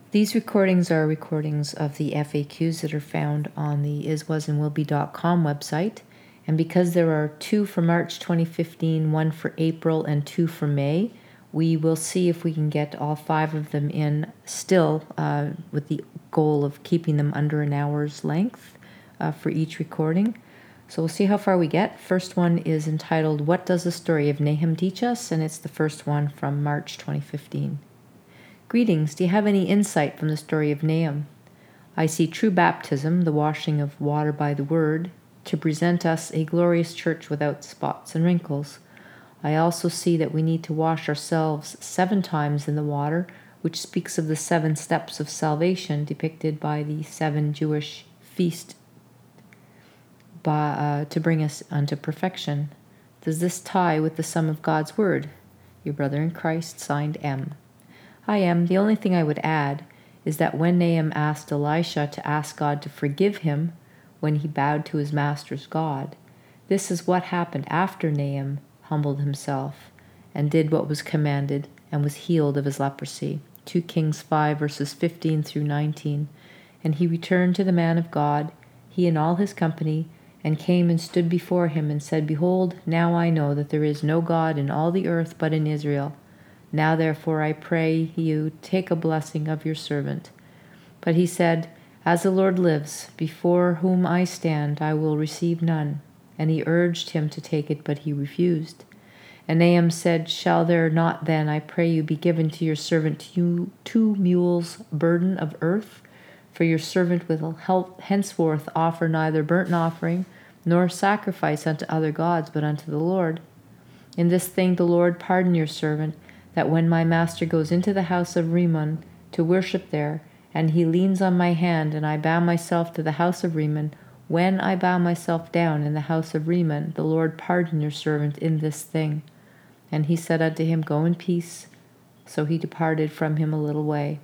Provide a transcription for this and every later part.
These recordings are recordings of the FAQs that are found on the iswasandwillbe.com website. And because there are 2 for March 2015, 1 for April, and 2 for May, we will see if we can get all 5 of them in still, with the goal of keeping them under an hour's length for each recording. So we'll see how far we get. First one is entitled, What Does the Story of Nahum Teach Us? And it's the first one from March 2015. Greetings. Do you have any insight from the story of Nahum? I see true baptism, the washing of water by the word, to present us a glorious church without spots and wrinkles. I also see that we need to wash ourselves 7 times in the water, which speaks of the 7 steps of salvation depicted by the 7 Jewish feasts to bring us unto perfection. Does this tie with the sum of God's word? Your brother in Christ, signed M. Hi, M. The only thing I would add is that when Nahum asked Elisha to ask God to forgive him when he bowed to his master's God, this is what happened after Nahum humbled himself and did what was commanded and was healed of his leprosy. 2 Kings 5 verses 15 through 19. And he returned to the man of God, he and all his company, and came and stood before him and said, Behold, now I know that there is no God in all the earth but in Israel. Now therefore I pray you, take a blessing of your servant. But he said, As the Lord lives, before whom I stand, I will receive none. And he urged him to take it, but he refused. And Nahum said, Shall there not then, I pray you, be given to your servant 2 mules burden of earth? For your servant will henceforth offer neither burnt offering nor sacrifice unto other gods, but unto the Lord. In this thing the Lord pardon your servant, that when my master goes into the house of Rimmon to worship there, and he leans on my hand, and I bow myself to the house of Rimmon, when I bow myself down in the house of Rimmon, the Lord pardon your servant in this thing. And he said unto him, Go in peace. So he departed from him a little way.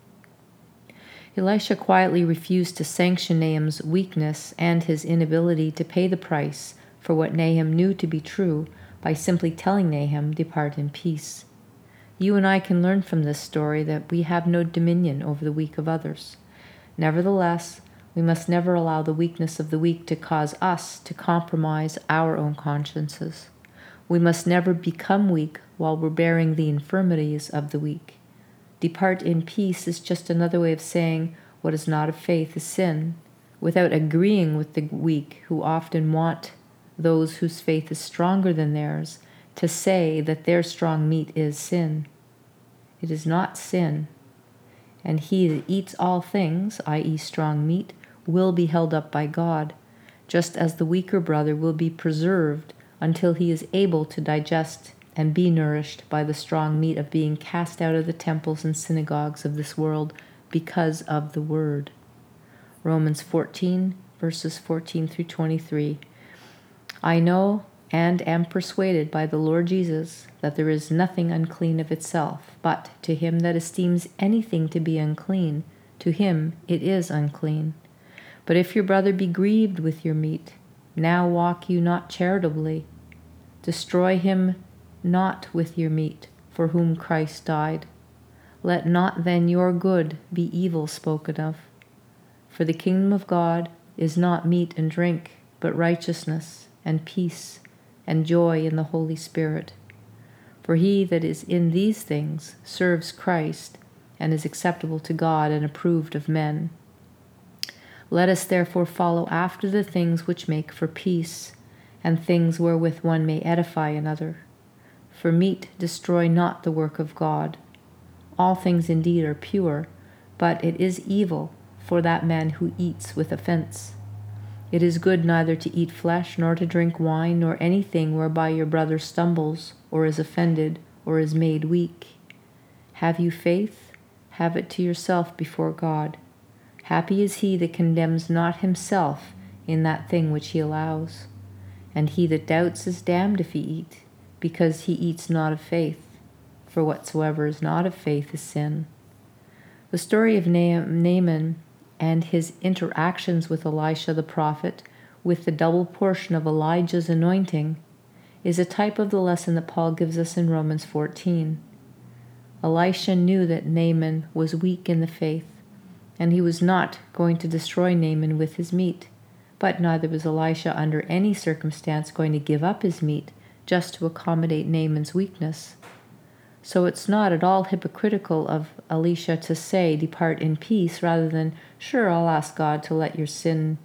Elisha quietly refused to sanction Nahum's weakness and his inability to pay the price for what Nahum knew to be true by simply telling Nahum, Depart in peace. You and I can learn from this story that we have no dominion over the weak of others. Nevertheless, we must never allow the weakness of the weak to cause us to compromise our own consciences. We must never become weak while we're bearing the infirmities of the weak. Depart in peace is just another way of saying what is not of faith is sin, without agreeing with the weak who often want those whose faith is stronger than theirs to say that their strong meat is sin. It is not sin. And he that eats all things, i.e. strong meat, will be held up by God, just as the weaker brother will be preserved until he is able to digest and be nourished by the strong meat of being cast out of the temples and synagogues of this world because of the word. Romans 14, verses 14 through 23. I know and am persuaded by the Lord Jesus that there is nothing unclean of itself, but to him that esteems anything to be unclean, to him it is unclean. But if your brother be grieved with your meat, now walk you not charitably. Destroy him not with your meat, for whom Christ died. Let not then your good be evil spoken of. For the kingdom of God is not meat and drink, but righteousness and peace and joy in the Holy Spirit. For he that is in these things serves Christ, and is acceptable to God and approved of men. Let us therefore follow after the things which make for peace, and things wherewith one may edify another. For meat destroy not the work of God. All things indeed are pure, but it is evil for that man who eats with offense. It is good neither to eat flesh, nor to drink wine, nor anything whereby your brother stumbles, or is offended, or is made weak. Have you faith? Have it to yourself before God. Happy is he that condemns not himself in that thing which he allows. And he that doubts is damned if he eat, because he eats not of faith. For whatsoever is not of faith is sin. The story of Naaman and his interactions with Elisha the prophet, with the double portion of Elijah's anointing, is a type of the lesson that Paul gives us in Romans 14. Elisha knew that Naaman was weak in the faith, and he was not going to destroy Naaman with his meat. But neither was Elisha under any circumstance going to give up his meat just to accommodate Naaman's weakness. So it's not at all hypocritical of Elisha to say, "Depart in peace," rather than, "Sure, I'll ask God to let your sin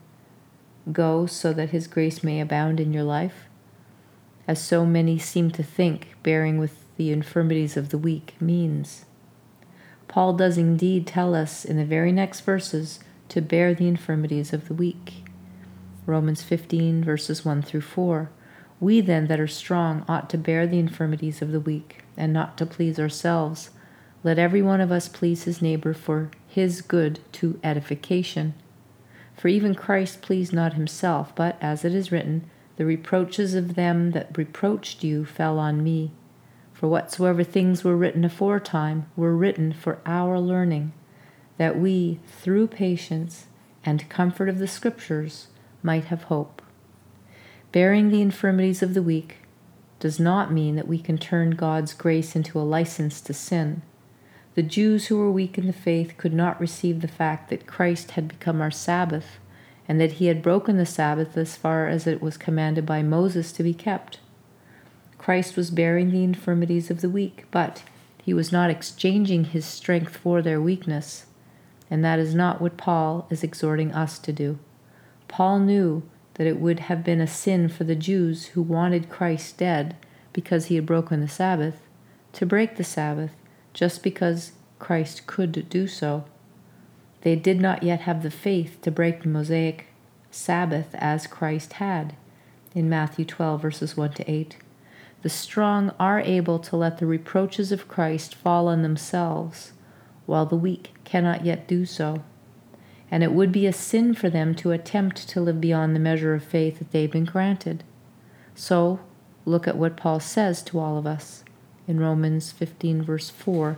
go so that his grace may abound in your life," as so many seem to think bearing with the infirmities of the weak means. Paul does indeed tell us in the very next verses to bear the infirmities of the weak. Romans 15, verses 1 through 4. We then that are strong ought to bear the infirmities of the weak, and not to please ourselves. Let every one of us please his neighbor for his good to edification. For even Christ pleased not himself, but, as it is written, the reproaches of them that reproached you fell on me. For whatsoever things were written aforetime were written for our learning, that we, through patience and comfort of the Scriptures, might have hope. Bearing the infirmities of the weak does not mean that we can turn God's grace into a license to sin. The Jews who were weak in the faith could not receive the fact that Christ had become our Sabbath, and that he had broken the Sabbath as far as it was commanded by Moses to be kept. Christ was bearing the infirmities of the weak, but he was not exchanging his strength for their weakness, and that is not what Paul is exhorting us to do. Paul knew that it would have been a sin for the Jews who wanted Christ dead because he had broken the Sabbath, to break the Sabbath just because Christ could do so. They did not yet have the faith to break the Mosaic Sabbath as Christ had, in Matthew 12, verses 1 to 8. The strong are able to let the reproaches of Christ fall on themselves, while the weak cannot yet do so. And it would be a sin for them to attempt to live beyond the measure of faith that they've been granted. So, look at what Paul says to all of us in Romans 15, verse 4.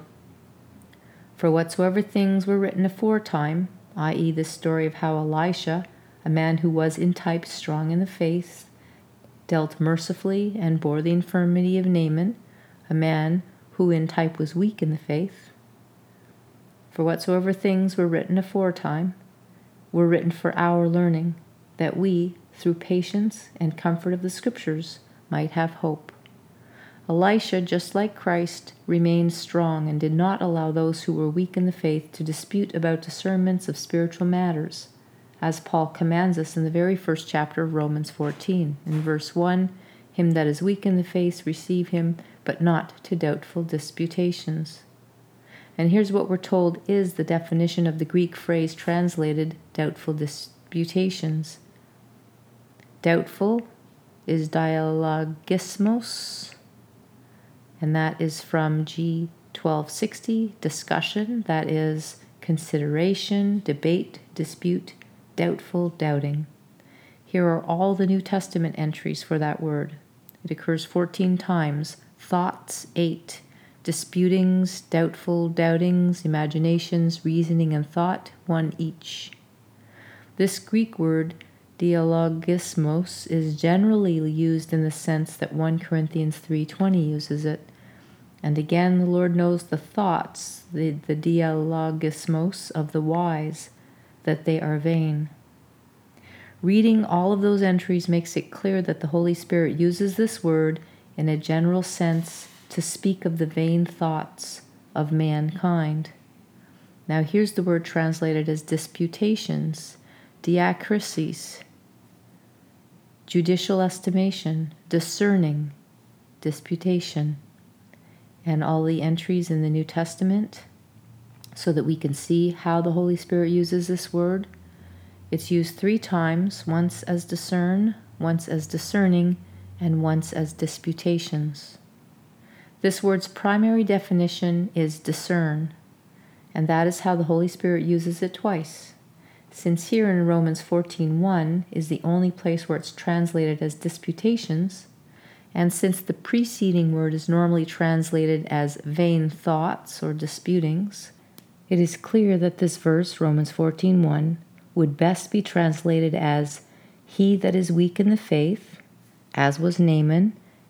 For whatsoever things were written aforetime, i.e. the story of how Elisha, a man who was in type strong in the faith, dealt mercifully and bore the infirmity of Naaman, a man who in type was weak in the faith. For whatsoever things were written aforetime were written for our learning, that we, through patience and comfort of the Scriptures, might have hope. Elisha, just like Christ, remained strong and did not allow those who were weak in the faith to dispute about discernments of spiritual matters, as Paul commands us in the very first chapter of Romans 14. In verse 1, "Him that is weak in the faith receive him, but not to doubtful disputations." And here's what we're told is the definition of the Greek phrase translated doubtful disputations. Doubtful is dialogismos, and that is from G 1260, discussion, that is consideration, debate, dispute, doubtful, doubting. Here are all the New Testament entries for that word. It occurs 14 times, thoughts 8, disputings, doubtful, doubtings, imaginations, reasoning, and thought, 1 each. This Greek word, dialogismos, is generally used in the sense that 1 Corinthians 3:20 uses it. And again, the Lord knows the thoughts, the dialogismos of the wise, that they are vain. Reading all of those entries makes it clear that the Holy Spirit uses this word in a general sense to speak of the vain thoughts of mankind. Now here's the word translated as disputations, diacrisis, judicial estimation, discerning, disputation, and all the entries in the New Testament so that we can see how the Holy Spirit uses this word. It's used 3 times, once as discern, once as discerning, and once as disputations. This word's primary definition is discern, and that is how the Holy Spirit uses it twice. Since here in Romans 14:1 is the only place where it's translated as disputations, and since the preceding word is normally translated as vain thoughts or disputings, it is clear that this verse, Romans 14:1, would best be translated as he that is weak in the faith, as was Naaman,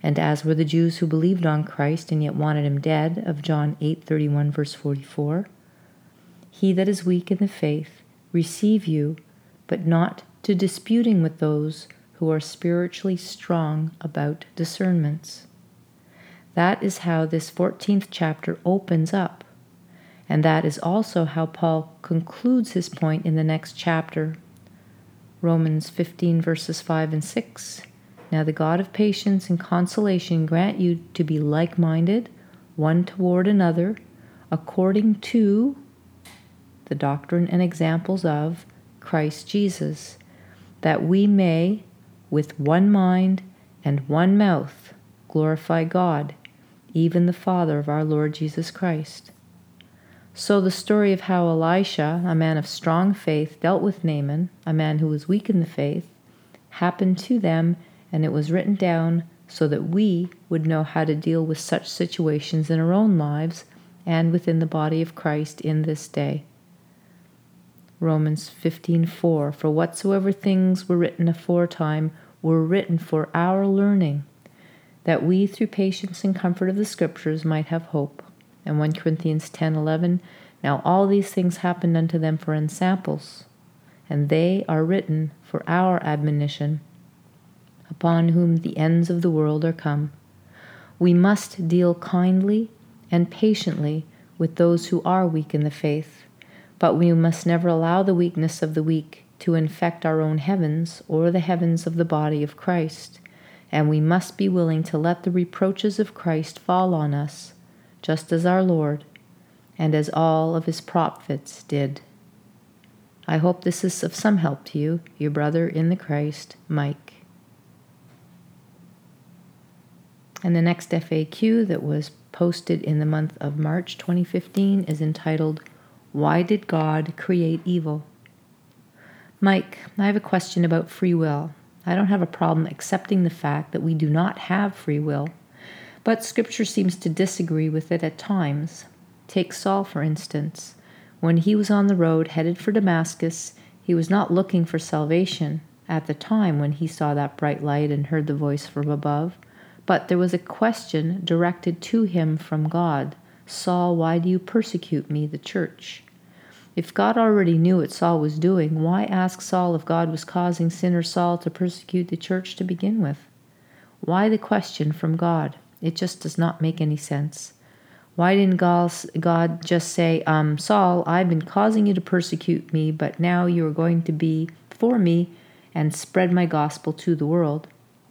And as were the Jews who believed on Christ and yet wanted him dead, of John 8:31, verse 44, he that is weak in the faith receive you, but not to disputing with those who are spiritually strong about discernments. That is how this 14th chapter opens up, and that is also how Paul concludes his point in the next chapter, Romans 15, verses 5 and 6. Now the God of patience and consolation grant you to be like-minded, one toward another, according to the doctrine and examples of Christ Jesus, that we may, with one mind and one mouth, glorify God, even the Father of our Lord Jesus Christ. So the story of how Elisha, a man of strong faith, dealt with Naaman, a man who was weak in the faith, happened to them, and it was written down so that we would know how to deal with such situations in our own lives and within the body of Christ in this day. Romans 15:4, for whatsoever things were written aforetime were written for our learning, that we through patience and comfort of the Scriptures might have hope. And 1 Corinthians 10:11, now all these things happened unto them for ensamples, and they are written for our admonition, upon whom the ends of the world are come. We must deal kindly and patiently with those who are weak in the faith, but we must never allow the weakness of the weak to infect our own heavens or the heavens of the body of Christ, and we must be willing to let the reproaches of Christ fall on us, just as our Lord and as all of his prophets did. I hope this is of some help to you, your brother in the Christ, Mike. And the next FAQ that was posted in the month of March 2015 is entitled, Why Did God Create Evil? Mike, I have a question about free will. I don't have a problem accepting the fact that we do not have free will, but Scripture seems to disagree with it at times. Take Saul, for instance. When he was on the road headed for Damascus, he was not looking for salvation at the time when he saw that bright light and heard the voice from above, but there was a question directed to him from God. Saul, why do you persecute me, the church? If God already knew what Saul was doing, why ask Saul if God was causing sinner Saul to persecute the church to begin with? Why the question from God? It just does not make any sense. Why didn't God just say, Saul, I've been causing you to persecute me, but now you are going to be for me and spread my gospel to the world?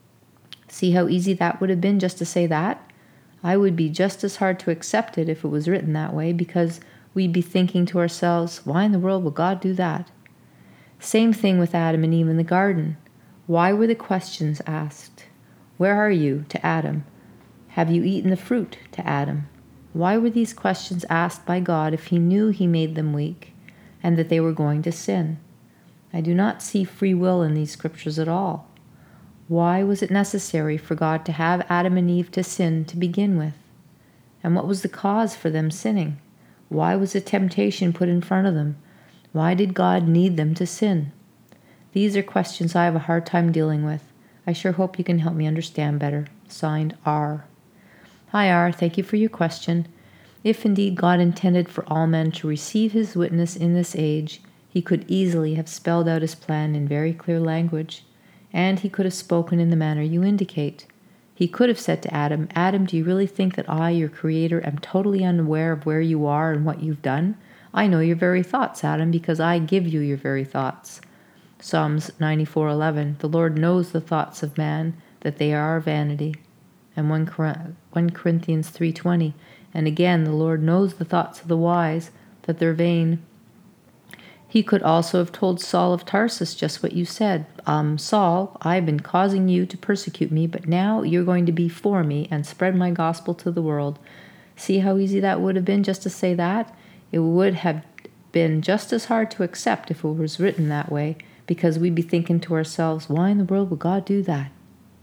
See how easy that would have been just to say that? I would be just as hard to accept it if it was written that way, because we'd be thinking to ourselves, why in the world will God do that? Same thing with Adam and Eve in the garden. Why were the questions asked? Where are you? To Adam. Have you eaten the fruit? To Adam. Why were these questions asked by God if he knew he made them weak and that they were going to sin? I do not see free will in these scriptures at all. Why was it necessary for God to have Adam and Eve to sin to begin with? And what was the cause for them sinning? Why was a temptation put in front of them? Why did God need them to sin? These are questions I have a hard time dealing with. I sure hope you can help me understand better. Signed, R. Hi, R. Thank you for your question. If indeed God intended for all men to receive his witness in this age, he could easily have spelled out his plan in very clear language, and he could have spoken in the manner you indicate. He could have said to Adam, Adam, do you really think that I, your creator, am totally unaware of where you are and what you've done? I know your very thoughts, Adam, because I give you your very thoughts. Psalms 94:11, the Lord knows the thoughts of man, that they are vanity. And 1 Corinthians 3:20, and again, the Lord knows the thoughts of the wise, that they're vain. He could also have told Saul of Tarsus just what you said. Saul, I've been causing you to persecute me, but now you're going to be for me and spread my gospel to the world. See how easy that would have been just to say that? It would have been just as hard to accept if it was written that way, because we'd be thinking to ourselves, why in the world would God do that?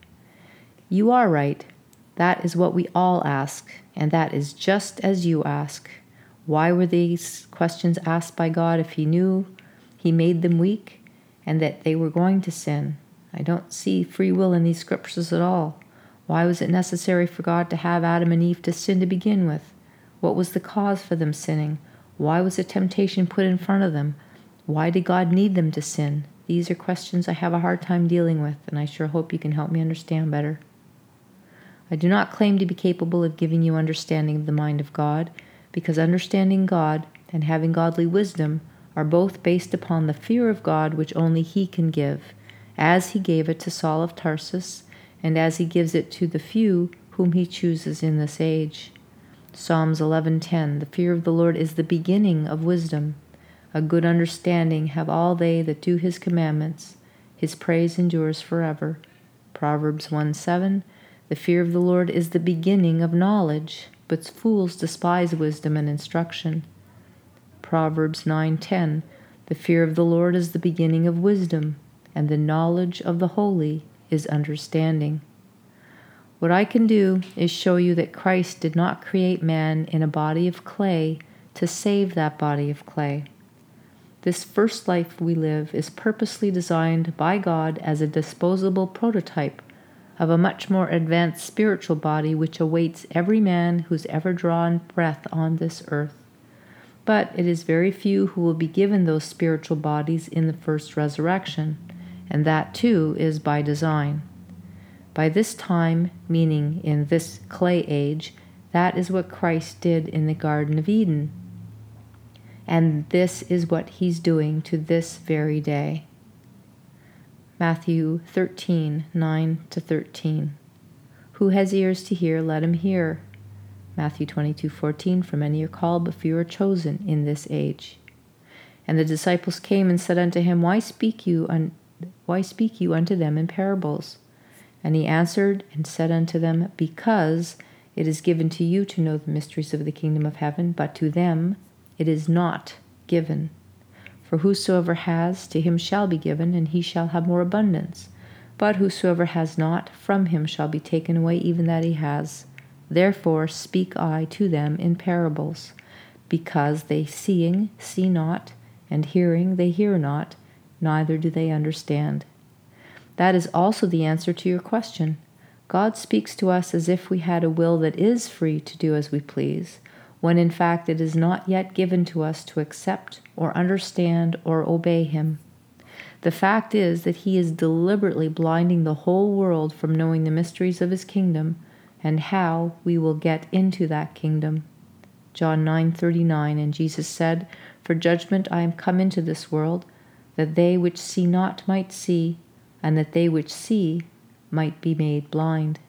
You are right. That is what we all ask, and that is just as you ask. Why were these questions asked by God if he knew he made them weak and that they were going to sin? I don't see free will in these scriptures at all. Why was it necessary for God to have Adam and Eve to sin to begin with? What was the cause for them sinning? Why was a temptation put in front of them? Why did God need them to sin? These are questions I have a hard time dealing with, and I sure hope you can help me understand better. I do not claim to be capable of giving you understanding of the mind of God, because understanding God and having godly wisdom are both based upon the fear of God which only He can give, as He gave it to Saul of Tarsus, and as He gives it to the few whom He chooses in this age. Psalms 11:10, the fear of the Lord is the beginning of wisdom. A good understanding have all they that do His commandments. His praise endures forever. Proverbs 1:7, the fear of the Lord is the beginning of knowledge, but fools despise wisdom and instruction. Proverbs 9:10, the fear of the Lord is the beginning of wisdom, and the knowledge of the holy is understanding. What I can do is show you that Christ did not create man in a body of clay to save that body of clay. This first life we live is purposely designed by God as a disposable prototype of a much more advanced spiritual body which awaits every man who's ever drawn breath on this earth. But it is very few who will be given those spiritual bodies in the first resurrection, and that too is by design. By this time, meaning in this clay age, that is what Christ did in the Garden of Eden. And this is what He's doing to this very day. Matthew 13:9-13. Who has ears to hear, let him hear. Matthew 22:14, for many are called, but few are chosen in this age. And the disciples came and said unto him, Why speak you unto them in parables? And he answered and said unto them, Because it is given to you to know the mysteries of the kingdom of heaven, but to them it is not given. For whosoever has, to him shall be given, and he shall have more abundance. But whosoever has not, from him shall be taken away even that he has. Therefore speak I to them in parables, because they seeing see not, and hearing they hear not, neither do they understand. That is also the answer to your question. God speaks to us as if we had a will that is free to do as we please, when in fact it is not yet given to us to accept or understand or obey Him. The fact is that He is deliberately blinding the whole world from knowing the mysteries of His kingdom and how we will get into that kingdom. John 9:39, and Jesus said, For judgment I am come into this world, that they which see not might see, and that they which see might be made blind.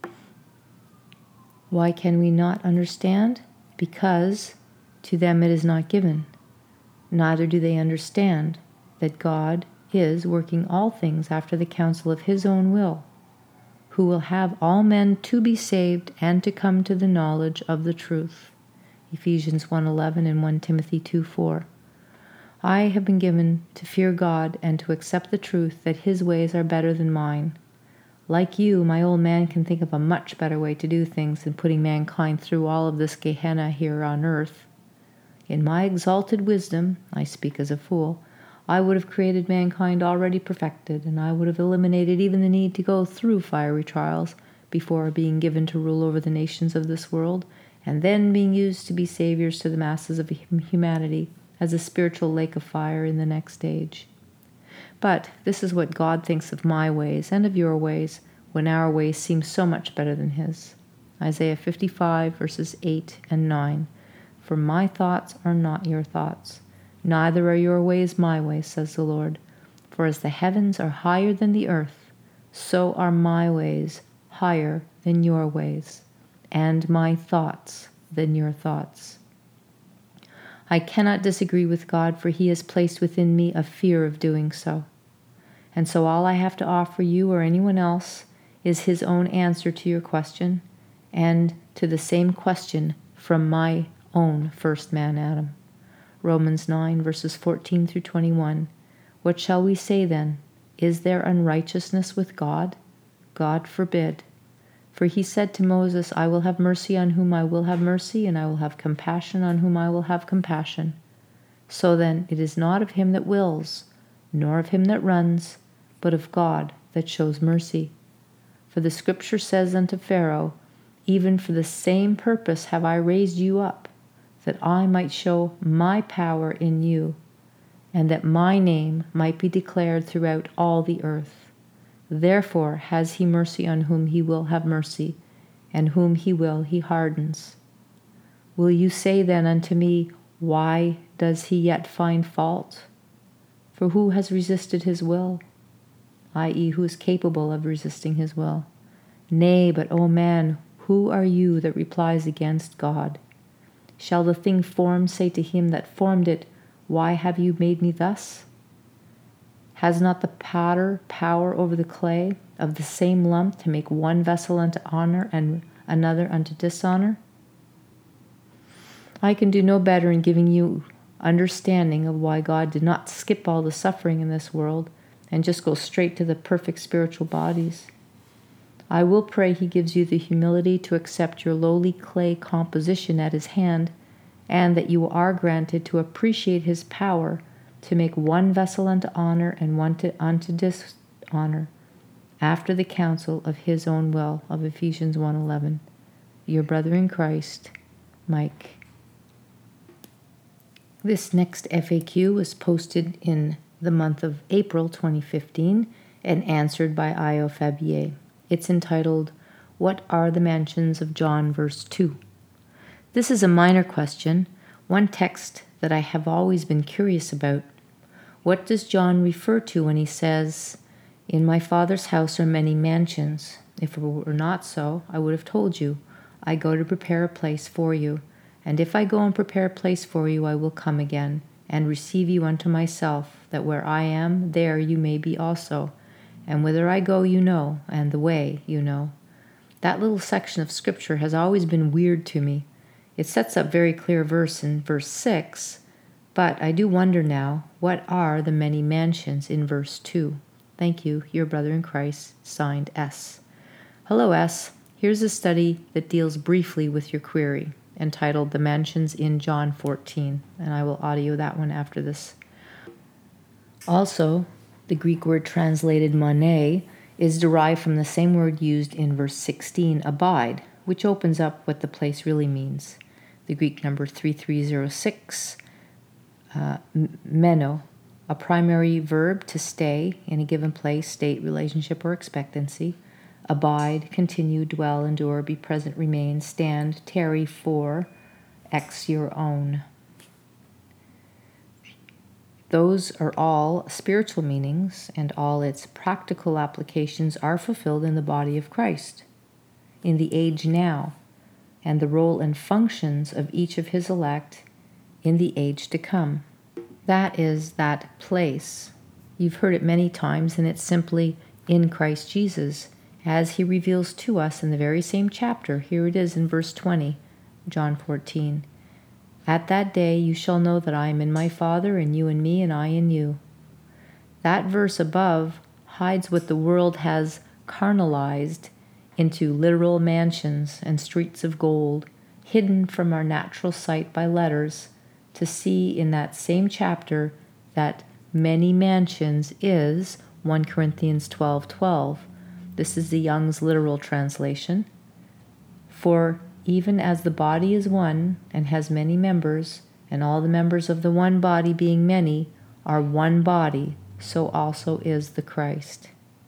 Why can we not understand? Because to them it is not given. Neither do they understand that God is working all things after the counsel of His own will, who will have all men to be saved and to come to the knowledge of the truth. Ephesians 1:11 and 1 Timothy 2:4. I have been given to fear God and to accept the truth that His ways are better than mine. Like you, my old man can think of a much better way to do things than putting mankind through all of this Gehenna here on earth. In my exalted wisdom, I speak as a fool, I would have created mankind already perfected, and I would have eliminated even the need to go through fiery trials before being given to rule over the nations of this world, and then being used to be saviors to the masses of humanity as a spiritual lake of fire in the next age. But this is what God thinks of my ways and of your ways when our ways seem so much better than His. Isaiah 55, verses 8 and 9. For my thoughts are not your thoughts, neither are your ways my ways, says the Lord. For as the heavens are higher than the earth, so are my ways higher than your ways, and my thoughts than your thoughts. I cannot disagree with God, for He has placed within me a fear of doing so. And so all I have to offer you or anyone else is His own answer to your question, and to the same question from my own first man, Adam. Romans 9, verses 14 through 21. What shall we say then? Is there unrighteousness with God? God forbid. For He said to Moses, I will have mercy on whom I will have mercy, and I will have compassion on whom I will have compassion. So then it is not of him that wills, nor of him that runs, but of God that shows mercy. For the scripture says unto Pharaoh, even for the same purpose have I raised you up, that I might show my power in you, and that my name might be declared throughout all the earth. Therefore has he mercy on whom he will have mercy, and whom he will he hardens. Will you say then unto me, why does he yet find fault? For who has resisted his will? i.e., who is capable of resisting his will? Nay, but, O man, who are you that replies against God? Shall the thing formed say to him that formed it, why have you made me thus? Has not the potter power over the clay of the same lump to make one vessel unto honor and another unto dishonor? I can do no better in giving you understanding of why God did not skip all the suffering in this world and just go straight to the perfect spiritual bodies. I will pray he gives you the humility to accept your lowly clay composition at his hand, and that you are granted to appreciate his power to make one vessel unto honor and one unto dishonor, after the counsel of his own will, of Ephesians 1:11. Your brother in Christ, Mike. This next FAQ was posted in the month of April 2015 and answered by Io Fabier. It's entitled, What are the mansions of John, verse 2? This is a minor question, one text that I have always been curious about. What does John refer to when he says, in my Father's house are many mansions? If it were not so, I would have told you, I go to prepare a place for you. And if I go and prepare a place for you, I will come again, and receive you unto myself, that where I am, there you may be also. And whither I go you know, and the way you know. That little section of scripture has always been weird to me. It sets up very clear verse in verse 6, but I do wonder now, what are the many mansions in verse 2? Thank you, your brother in Christ, signed S. Hello, S. Here's a study that deals briefly with your query, entitled The Mansions in John 14, and I will audio that one after this. Also, the Greek word translated mone is derived from the same word used in verse 16, abide, which opens up what the place really means. The Greek number 3306, meno, a primary verb to stay in a given place, state, relationship, or expectancy. Abide, continue, dwell, endure, be present, remain, stand, tarry, for, ex your own. Those are all spiritual meanings, and all its practical applications are fulfilled in the body of Christ, in the age now, and the role and functions of each of his elect in the age to come. That is that place. You've heard it many times, and it's simply in Christ Jesus, as he reveals to us in the very same chapter. Here it is in verse 20, John 14. At that day you shall know that I am in my Father, and you in me, and I in you. That verse above hides what the world has carnalized into literal mansions and streets of gold, hidden from our natural sight by letters, to see in that same chapter that many mansions is 1 Corinthians 12:12. This is the Young's literal translation. For even as the body is one and has many members, and all the members of the one body being many are one body, so also is the Christ.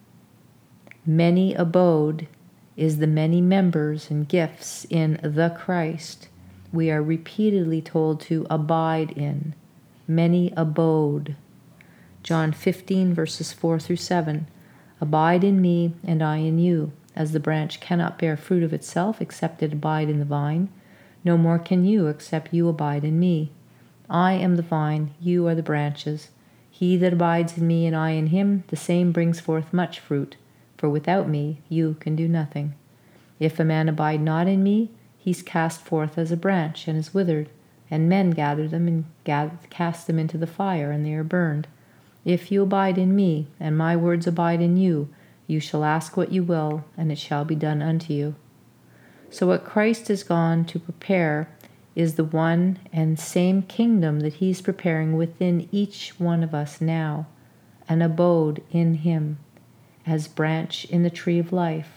Many abode is the many members and gifts in the Christ. We are repeatedly told to abide in. Many abode. John 15 verses 4 through 7. Abide in me, and I in you. As the branch cannot bear fruit of itself except it abide in the vine, no more can you except you abide in me. I am the vine, you are the branches. He that abides in me and I in him, the same brings forth much fruit, for without me you can do nothing. If a man abide not in me, he's cast forth as a branch and is withered, and men gather them and cast them into the fire, and they are burned. If you abide in me, and my words abide in you, you shall ask what you will, and it shall be done unto you. So what Christ is gone to prepare is the one and same kingdom that he's preparing within each one of us now, an abode in him, as branch in the tree of life,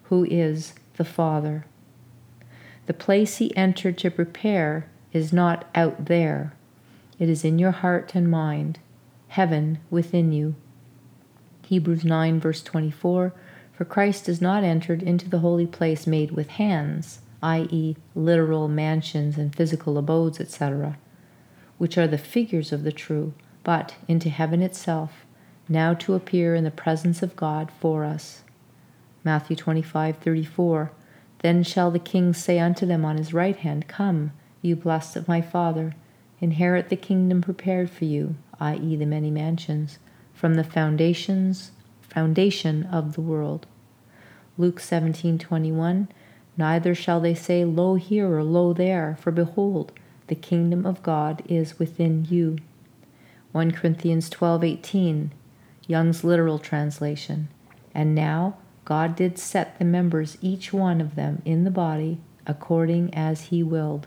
who is the Father. The place he entered to prepare is not out there. It is in your heart and mind, heaven within you. Hebrews 9, verse 24, for Christ has not entered into the holy place made with hands, i.e., literal mansions and physical abodes, etc., which are the figures of the true, but into heaven itself, now to appear in the presence of God for us. Matthew 25:34, then shall the King say unto them on his right hand, Come, you blessed of my Father, inherit the kingdom prepared for you, i.e., the many mansions, from the foundation of the world. Luke 17:21, neither shall they say, Lo here or lo there, for behold, the kingdom of God is within you. 1 Corinthians 12:18, Young's literal translation, and now God did set the members, each one of them, in the body, according as he willed.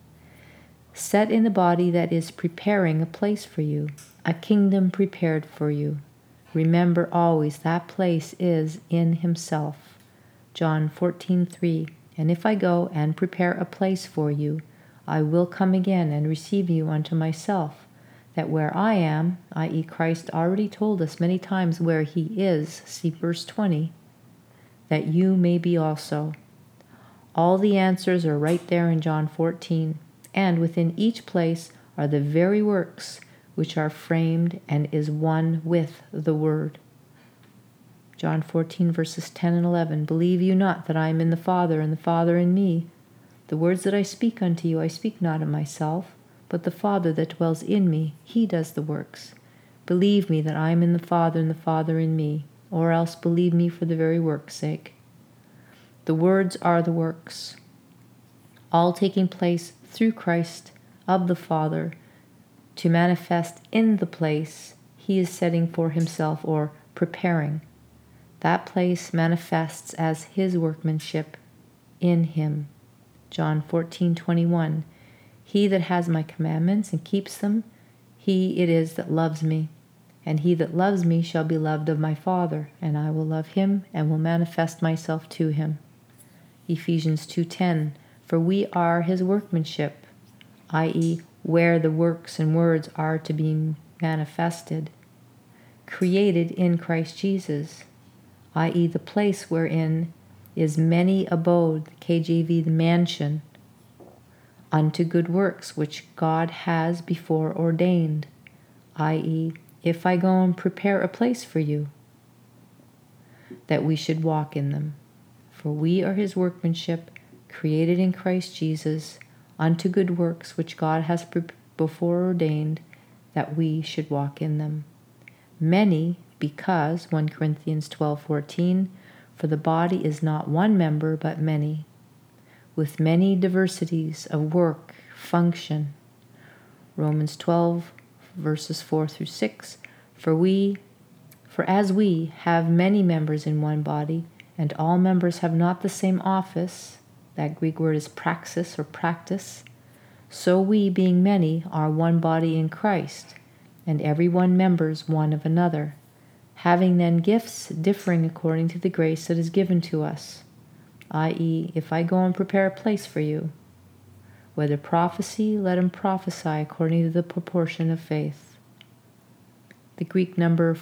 Set in the body that is preparing a place for you, a kingdom prepared for you. Remember always that place is in himself. John 14:3, and if I go and prepare a place for you, I will come again and receive you unto myself, that where I am, i.e. Christ already told us many times where he is, see verse 20, that you may be also. All the answers are right there in John 14, and within each place are the very works which are framed and is one with the Word. John 14, verses 10 and 11, believe you not that I am in the Father, and the Father in me? The words that I speak unto you, I speak not of myself, but the Father that dwells in me, he does the works. Believe me that I am in the Father, and the Father in me, or else believe me for the very work's sake. The words are the works, all taking place through Christ of the Father to manifest in the place he is setting for himself or preparing. That place manifests as his workmanship in him. John 14:21, he that has my commandments and keeps them, he it is that loves me. And he that loves me shall be loved of my Father, and I will love him and will manifest myself to him. Ephesians 2:10, for we are his workmanship, i.e., where the works and words are to be manifested, created in Christ Jesus, i.e., the place wherein is many abode, KJV, the mansion, unto good works which God has before ordained, i.e., if I go and prepare a place for you, that we should walk in them. For we are his workmanship, created in Christ Jesus, unto good works which God has before ordained, that we should walk in them. Many, because, 1 Corinthians 12:14, for the body is not one member, but many, with many diversities of work, function. Romans 12, verses 4 through 6, for as we have many members in one body, and all members have not the same office, that Greek word is praxis or practice, so we, being many, are one body in Christ, and every one members one of another, having then gifts differing according to the grace that is given to us, i.e., if I go and prepare a place for you, whether prophecy, let him prophesy according to the proportion of faith. The Greek number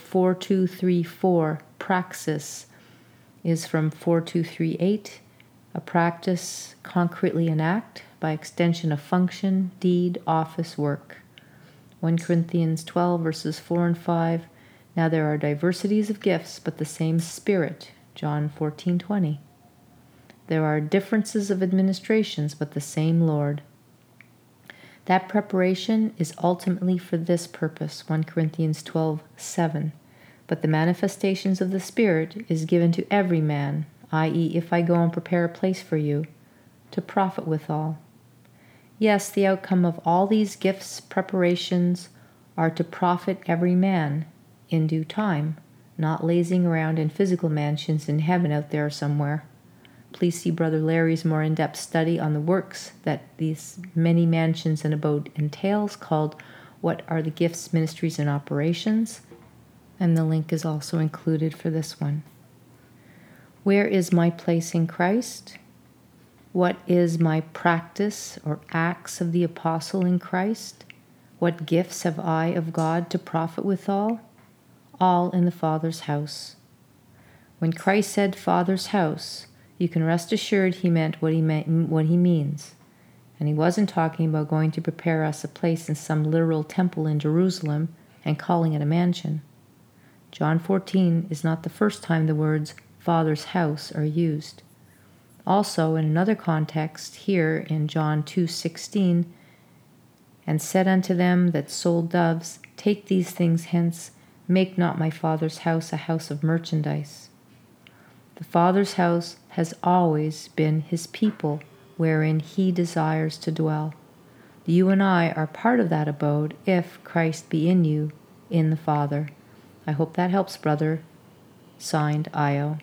4234, praxis, is from 4238, a practice, concretely an act, by extension of function, deed, office, work. 1 Corinthians 12, verses 4 and 5, now there are diversities of gifts, but the same Spirit. John 14:20. There are differences of administrations, but the same Lord. That preparation is ultimately for this purpose, 1 Corinthians 12:7. But the manifestations of the Spirit is given to every man, i.e., if I go and prepare a place for you, to profit withal. Yes, the outcome of all these gifts, preparations, are to profit every man in due time, not lazing around in physical mansions in heaven out there somewhere. Please see Brother Larry's more in-depth study on the works that these many mansions and abode entails, called What Are the Gifts, Ministries, and Operations? And the link is also included for this one. Where is my place in Christ? What is my practice or acts of the apostle in Christ? What gifts have I of God to profit withal? All in the Father's house. When Christ said Father's house, you can rest assured he meant what he means. And he wasn't talking about going to prepare us a place in some literal temple in Jerusalem and calling it a mansion. John 14 is not the first time the words Father's house are used. Also, in another context, here in John 2:16, and said unto them that sold doves, take these things hence, make not my Father's house a house of merchandise. The Father's house has always been his people, wherein he desires to dwell. You and I are part of that abode if Christ be in you, in the Father. I hope that helps, brother. Signed, Io.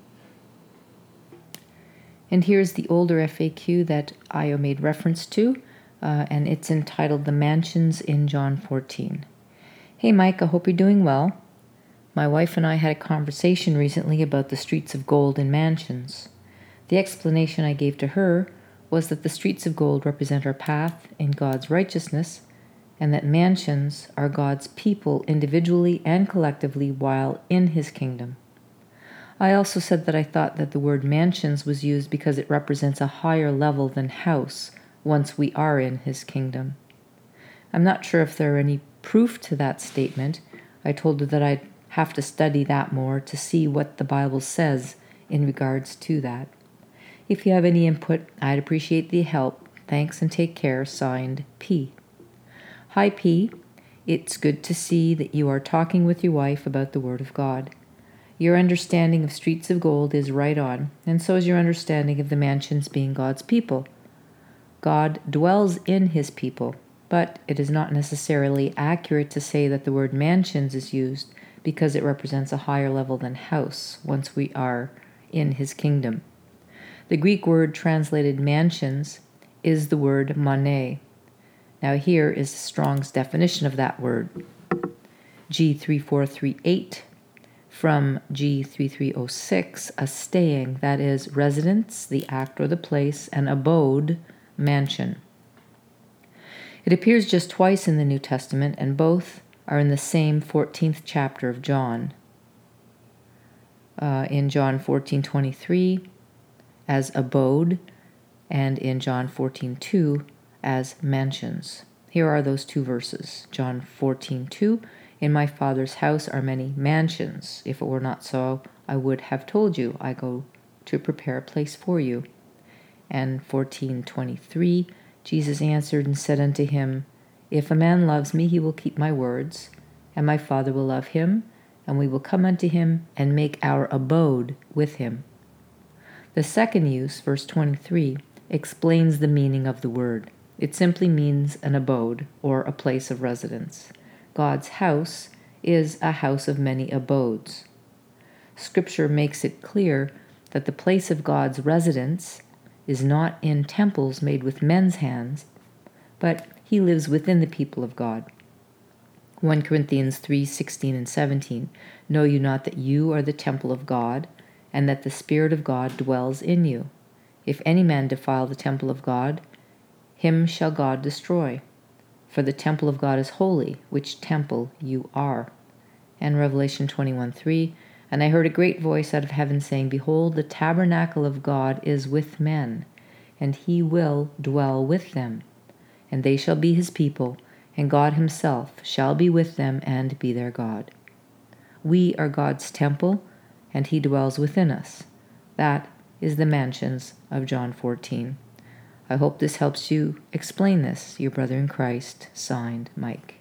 And here's the older FAQ that Io made reference to, and it's entitled The Mansions in John 14. Hey Mike, I hope you're doing well. My wife and I had a conversation recently about the streets of gold and mansions. The explanation I gave to her was that the streets of gold represent our path in God's righteousness, and that mansions are God's people individually and collectively while in his kingdom. I also said that I thought that the word mansions was used because it represents a higher level than house once we are in his kingdom. I'm not sure if there are any proof to that statement. I told her that I'd have to study that more to see what the Bible says in regards to that. If you have any input, I'd appreciate the help. Thanks and take care. Signed, P. Hi, P. It's good to see that you are talking with your wife about the Word of God. Your understanding of streets of gold is right on, and so is your understanding of the mansions being God's people. God dwells in his people, but it is not necessarily accurate to say that the word mansions is used because it represents a higher level than house once we are in his kingdom. The Greek word translated mansions is the word mane. Now here is Strong's definition of that word. G3438 from G3306, a staying, that is, residence, the act or the place, and abode, mansion. It appears just twice in the New Testament, and both are in the same 14th chapter of John. In John 14:23 as abode, and in John 14:2 as mansions. Here are those two verses. John 14:2, in my Father's house are many mansions. If it were not so, I would have told you, I go to prepare a place for you. And 14:23, Jesus answered and said unto him, if a man loves me, he will keep my words, and my Father will love him, and we will come unto him and make our abode with him. The second use, verse 23, explains the meaning of the word. It simply means an abode or a place of residence. God's house is a house of many abodes. Scripture makes it clear that the place of God's residence is not in temples made with men's hands, but he lives within the people of God. 1 Corinthians 3:16 and 17, know you not that you are the temple of God, and that the Spirit of God dwells in you? If any man defile the temple of God, him shall God destroy. For the temple of God is holy, which temple you are. And Revelation 21:3, and I heard a great voice out of heaven saying, behold, the tabernacle of God is with men, and he will dwell with them. And they shall be his people, and God himself shall be with them and be their God. We are God's temple, and he dwells within us. That is the mansions of John 14. I hope this helps you explain this, your brother in Christ, signed, Mike.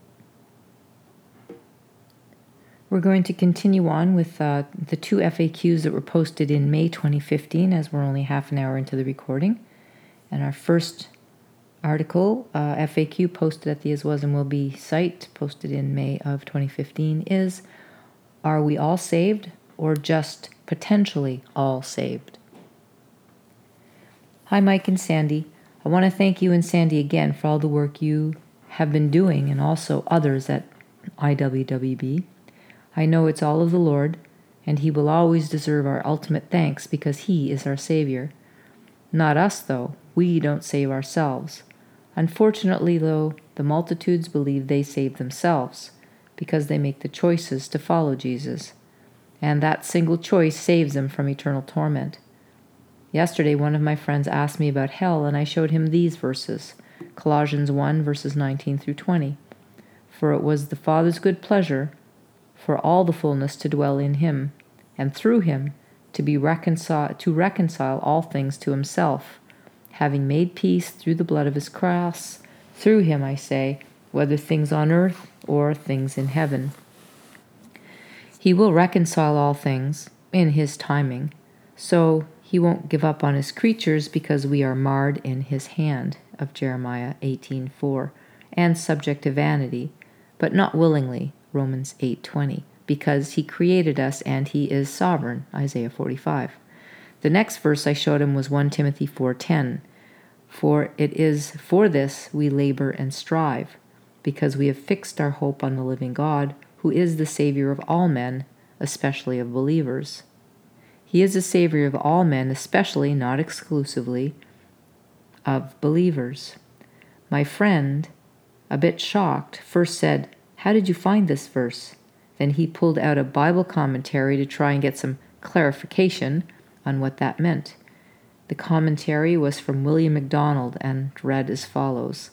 We're going to continue on with the two FAQs that were posted in May 2015, as we're only half an hour into the recording. And our first article, FAQ posted at the As Was and Will Be site, posted in May of 2015, is, are we all saved or just potentially all saved? Hi, Mike and Sandy. I want to thank you and Sandy again for all the work you have been doing and also others at IWWB. I know it's all of the Lord, and he will always deserve our ultimate thanks because he is our Savior. Not us, though. We don't save ourselves. Unfortunately, though, the multitudes believe they save themselves because they make the choices to follow Jesus, and that single choice saves them from eternal torment. Yesterday, one of my friends asked me about hell, and I showed him these verses, Colossians 1, verses 19 through 20. For it was the Father's good pleasure for all the fullness to dwell in him, and through him to reconcile all things to himself, having made peace through the blood of his cross. Through him, I say, whether things on earth or things in heaven. He will reconcile all things in his timing, so he won't give up on his creatures because we are marred in his hand, of Jeremiah 18:4, and subject to vanity, but not willingly, Romans 8:20, because he created us and he is sovereign, Isaiah 45. The next verse I showed him was 1 Timothy 4:10, for it is for this we labor and strive, because we have fixed our hope on the living God, who is the Savior of all men, especially of believers. He is the Savior of all men, especially, not exclusively, of believers. My friend, a bit shocked, first said, "How did you find this verse?" Then he pulled out a Bible commentary to try and get some clarification on what that meant. The commentary was from William MacDonald and read as follows.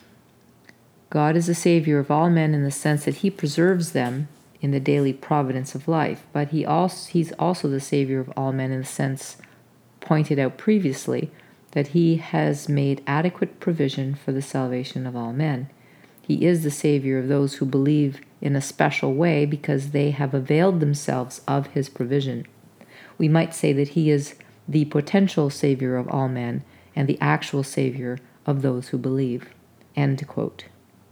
God is the Savior of all men in the sense that he preserves them in the daily providence of life, but he's also the Savior of all men in the sense pointed out previously that he has made adequate provision for the salvation of all men. He is the Savior of those who believe in a special way because they have availed themselves of his provision. We might say that he is the potential Savior of all men and the actual Savior of those who believe. End quote.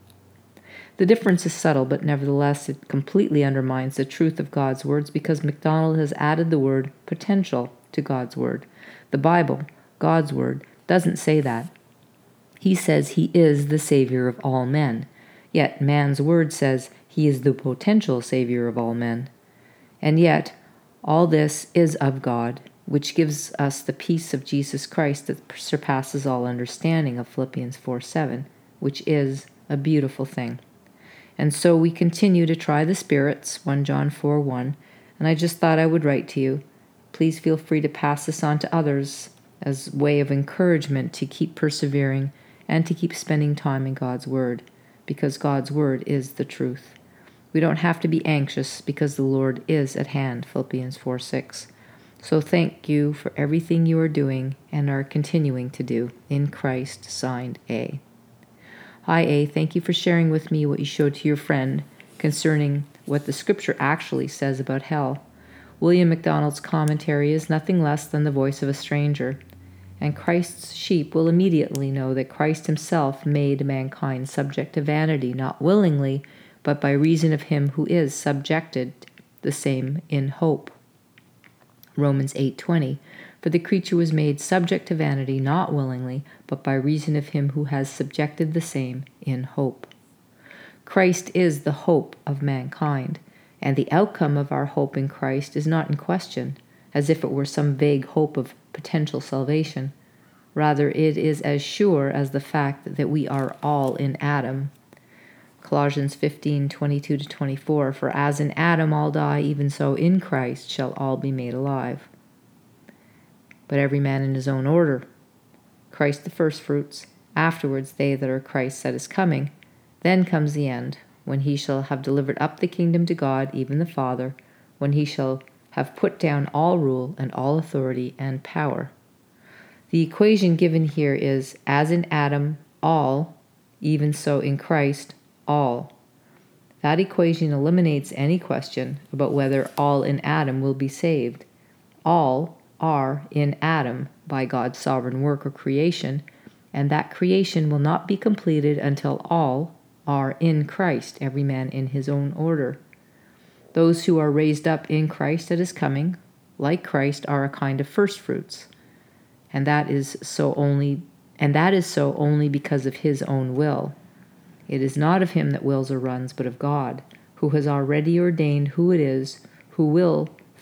The difference is subtle, but nevertheless it completely undermines the truth of God's words because MacDonald has added the word potential to God's word. The Bible, God's word, doesn't say that. He says he is the Savior of all men, yet man's word says he is the potential Savior of all men. And yet, all this is of God, which gives us the peace of Jesus Christ that surpasses all understanding, of Philippians 4:7, which is a beautiful thing. And so we continue to try the spirits, 1 John 4:1, and I just thought I would write to you. Please feel free to pass this on to others as a way of encouragement to keep persevering and to keep spending time in God's Word, because God's Word is the truth. We don't have to be anxious because the Lord is at hand, Philippians 4:6. So thank you for everything you are doing and are continuing to do in Christ, signed A. Hi A, thank you for sharing with me what you showed to your friend concerning what the scripture actually says about hell. William MacDonald's commentary is nothing less than the voice of a stranger, and Christ's sheep will immediately know that Christ himself made mankind subject to vanity, not willingly, but by reason of him who is subjected the same in hope. Romans 8:20, for the creature was made subject to vanity, not willingly, but by reason of him who has subjected the same in hope. Christ is the hope of mankind, and the outcome of our hope in Christ is not in question, as if it were some vague hope of potential salvation. Rather, it is as sure as the fact that we are all in Adam. Colossians 15:22-24, for as in Adam all die, even so in Christ shall all be made alive. But every man in his own order. Christ the firstfruits, afterwards they that are Christ's at his coming. Then comes the end, when he shall have delivered up the kingdom to God, even the Father, when he shall have put down all rule and all authority and power. The equation given here is, as in Adam, all, even so in Christ, all. That equation eliminates any question about whether all in Adam will be saved. All are in Adam by God's sovereign work or creation, and that creation will not be completed until all are in Christ, every man in his own order. Those who are raised up in Christ at his coming, like Christ, are a kind of firstfruits, and that is so only because of his own will. It is not of him that wills or runs, but of God, who has already ordained who it is who will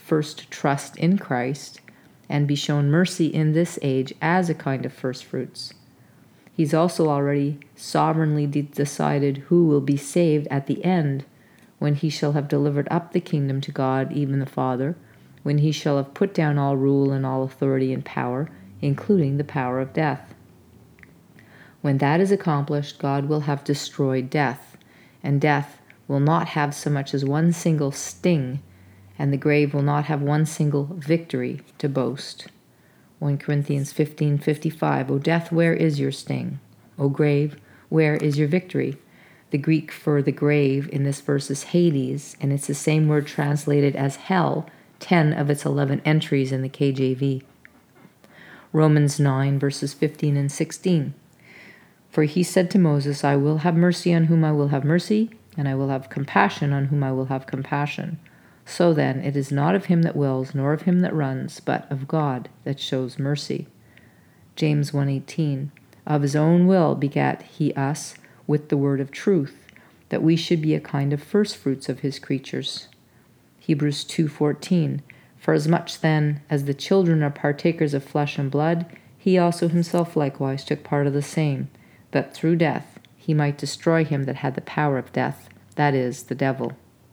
first trust in Christ and be shown mercy in this age as a kind of first fruits. He's also already sovereignly decided who will be saved at the end, when he shall have delivered up the kingdom to God, even the Father, when he shall have put down all rule and all authority and power, including the power of death. When that is accomplished, God will have destroyed death, and death will not have so much as one single sting, and the grave will not have one single victory to boast. 1 Corinthians 15:55, O death, where is your sting? O grave, where is your victory? The Greek for the grave in this verse is Hades, and it's the same word translated as hell, 10 of its 11 entries in the KJV. Romans 9, verses 15 and 16. For he said to Moses, I will have mercy on whom I will have mercy, and I will have compassion on whom I will have compassion. So then, it is not of him that wills, nor of him that runs, but of God that shows mercy. James 1:18. Of his own will begat he us with the word of truth, that we should be a kind of firstfruits of his creatures. Hebrews 2:14. For as much then as the children are partakers of flesh and blood, he also himself likewise took part of the same, that through death he might destroy him that had the power of death, that is, the devil.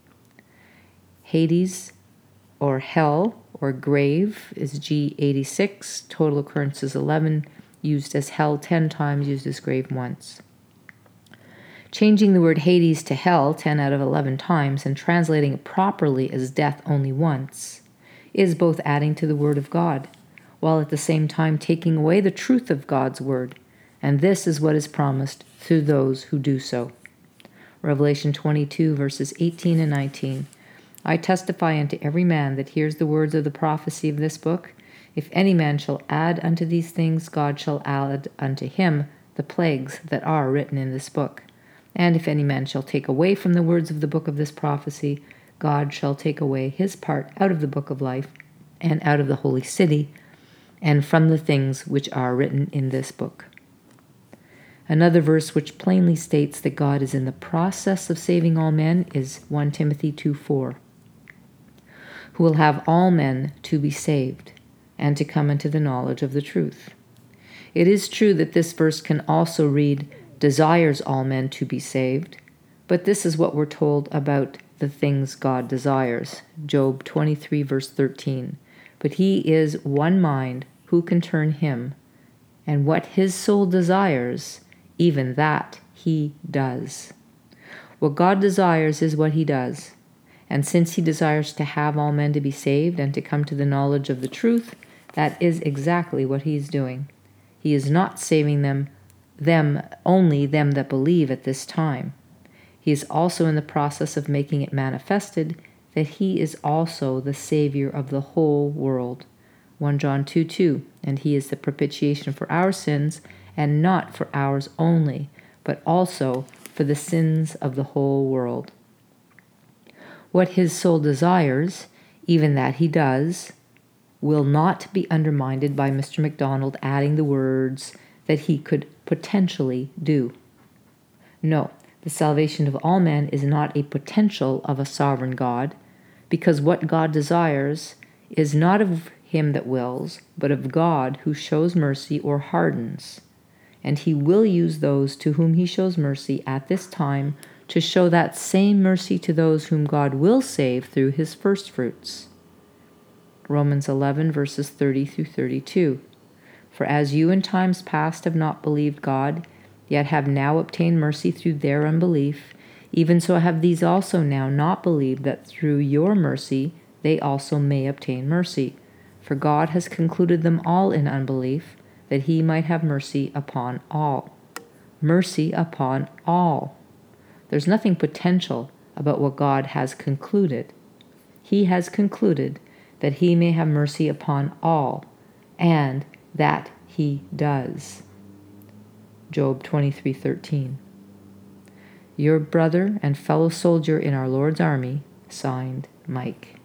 Hades, or hell, or grave, is G86, total occurrences 11, used as hell 10 times, used as grave once. Changing the word Hades to hell 10 out of 11 times and translating it properly as death only once is both adding to the word of God, while at the same time taking away the truth of God's word, and this is what is promised through those who do so. Revelation 22, verses 18 and 19. I testify unto every man that hears the words of the prophecy of this book, if any man shall add unto these things, God shall add unto him the plagues that are written in this book. And if any man shall take away from the words of the book of this prophecy, God shall take away his part out of the book of life, and out of the holy city, and from the things which are written in this book. Another verse which plainly states that God is in the process of saving all men is 1 Timothy 2:4, who will have all men to be saved, and to come into the knowledge of the truth. It is true that this verse can also read, desires all men to be saved, but this is what we're told about the things God desires. Job 23, verse 13. But he is one mind, who can turn him? And what his soul desires, even that he does. What God desires is what he does. And since he desires to have all men to be saved and to come to the knowledge of the truth, that is exactly what he is doing. He is not saving them only them that believe at this time. He is also in the process of making it manifested that he is also the Savior of the whole world. 1 John 2:2, and he is the propitiation for our sins, and not for ours only, but also for the sins of the whole world. What his soul desires, even that he does, will not be undermined by Mr. MacDonald adding the words that he could potentially do. No, the salvation of all men is not a potential of a sovereign God, because what God desires is not of him that wills, but of God who shows mercy or hardens. And he will use those to whom he shows mercy at this time to show that same mercy to those whom God will save through his firstfruits. Romans 11, verses 30 through 32. For as you in times past have not believed God, yet have now obtained mercy through their unbelief, even so have these also now not believed, that through your mercy they also may obtain mercy. For God has concluded them all in unbelief, that he might have mercy upon all. Mercy upon all. There's nothing potential about what God has concluded. He has concluded that he may have mercy upon all, and that he does. Job 23:13. Your brother and fellow soldier in our Lord's army, signed Mike.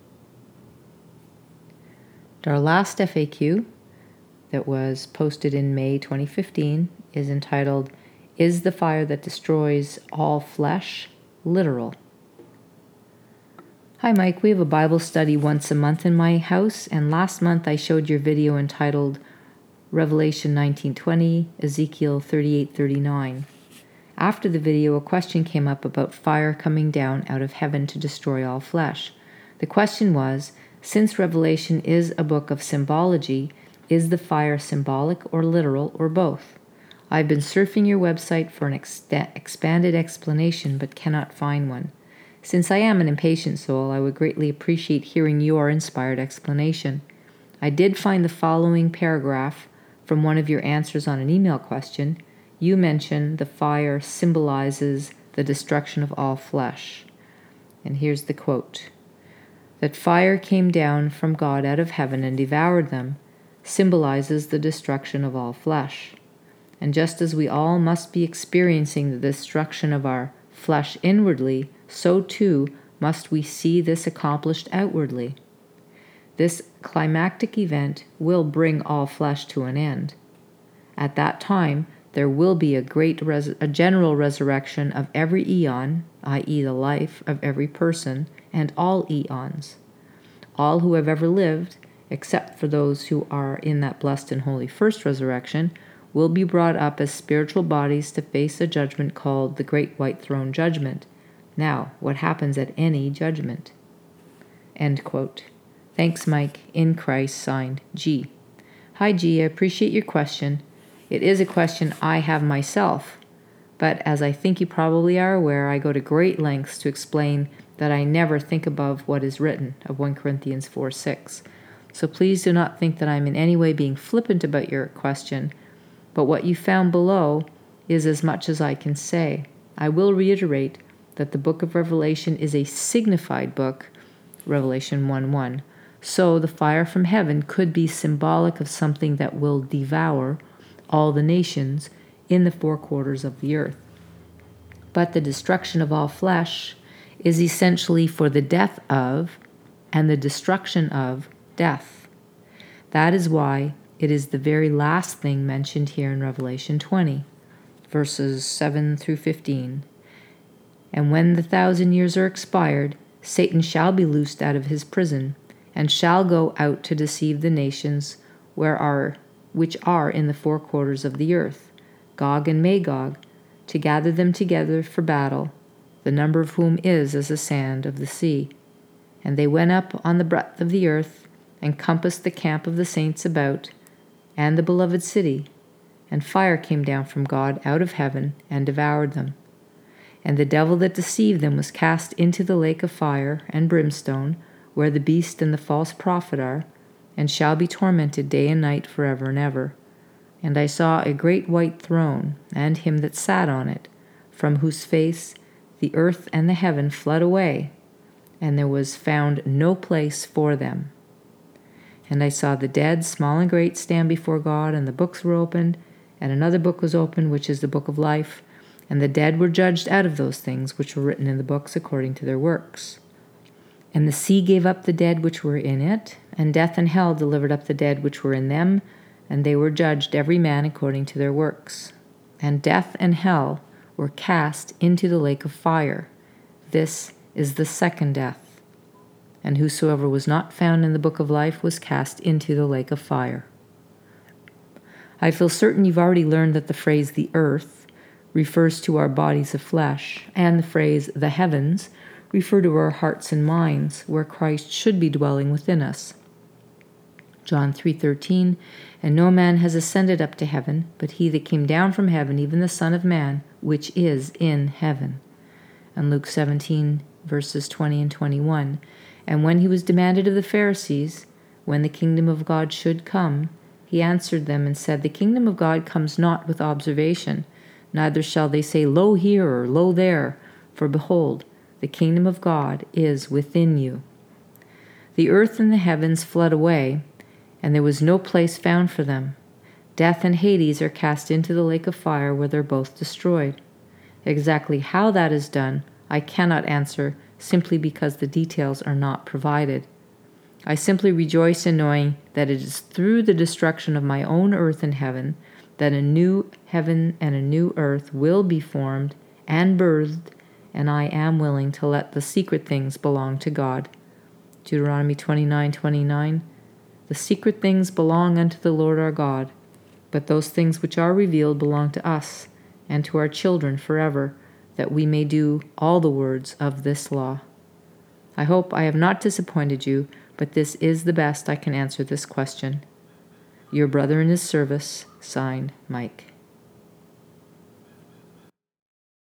Our last FAQ that was posted in May 2015 is entitled, Is the fire that destroys all flesh literal? Hi Mike, we have a Bible study once a month in my house, and last month I showed your video entitled Revelation 19:20, Ezekiel 38:39. After the video, a question came up about fire coming down out of heaven to destroy all flesh. The question was, since Revelation is a book of symbology, is the fire symbolic or literal or both? I've been surfing your website for an expanded explanation but cannot find one. Since I am an impatient soul, I would greatly appreciate hearing your inspired explanation. I did find the following paragraph from one of your answers on an email question. You mentioned the fire symbolizes the destruction of all flesh. And here's the quote. That fire came down from God out of heaven and devoured them symbolizes the destruction of all flesh. And just as we all must be experiencing the destruction of our flesh inwardly, so too must we see this accomplished outwardly. This climactic event will bring all flesh to an end. At that time, there will be a general resurrection of every eon, i.e. the life of every person, and all eons. All who have ever lived, except for those who are in that blessed and holy first resurrection, will be brought up as spiritual bodies to face a judgment called the Great White Throne Judgment. Now, what happens at any judgment? End quote. Thanks, Mike. In Christ, signed, G. Hi, G. I appreciate your question. It is a question I have myself, but as I think you probably are aware, I go to great lengths to explain that I never think above what is written of 1 Corinthians 4:6. So please do not think that I'm in any way being flippant about your question, but what you found below is as much as I can say. I will reiterate that the book of Revelation is a signified book, Revelation 1:1. So the fire from heaven could be symbolic of something that will devour all the nations in the four quarters of the earth. But the destruction of all flesh is essentially for the death of and the destruction of death. That is why it is the very last thing mentioned here in Revelation 20, verses 7 through 15. And when the 1,000 years are expired, Satan shall be loosed out of his prison, and shall go out to deceive the nations which are in the four quarters of the earth, Gog and Magog, to gather them together for battle, the number of whom is as the sand of the sea. And they went up on the breadth of the earth, and compassed the camp of the saints about, and the beloved city. And fire came down from God out of heaven, and devoured them. And the devil that deceived them was cast into the lake of fire and brimstone, where the beast and the false prophet are, and shall be tormented day and night forever and ever. And I saw a great white throne, and him that sat on it, from whose face the earth and the heaven fled away, and there was found no place for them. And I saw the dead, small and great, stand before God, and the books were opened, and another book was opened, which is the book of life. And the dead were judged out of those things which were written in the books according to their works. And the sea gave up the dead which were in it, and death and hell delivered up the dead which were in them, and they were judged every man according to their works. And death and hell were cast into the lake of fire. This is the second death. And whosoever was not found in the book of life was cast into the lake of fire. I feel certain you've already learned that the phrase the earth refers to our bodies of flesh, and the phrase the heavens refer to our hearts and minds, where Christ should be dwelling within us. John 3:13, and no man has ascended up to heaven, but he that came down from heaven, even the Son of Man, which is in heaven. And Luke 17, verses 20 and 21, and when he was demanded of the Pharisees, when the kingdom of God should come, he answered them and said, the kingdom of God comes not with observation, neither shall they say, lo here or lo there, for behold, the kingdom of God is within you. The earth and the heavens fled away, and there was no place found for them. Death and Hades are cast into the lake of fire, where they're both destroyed. Exactly how that is done, I cannot answer, simply because the details are not provided. I simply rejoice in knowing that it is through the destruction of my own earth and heaven that a new heaven and a new earth will be formed and birthed, and I am willing to let the secret things belong to God. Deuteronomy 29:29. The secret things belong unto the Lord our God, but those things which are revealed belong to us and to our children forever, that we may do all the words of this law. I hope I have not disappointed you, but this is the best I can answer this question. Your brother in his service, signed, Mike.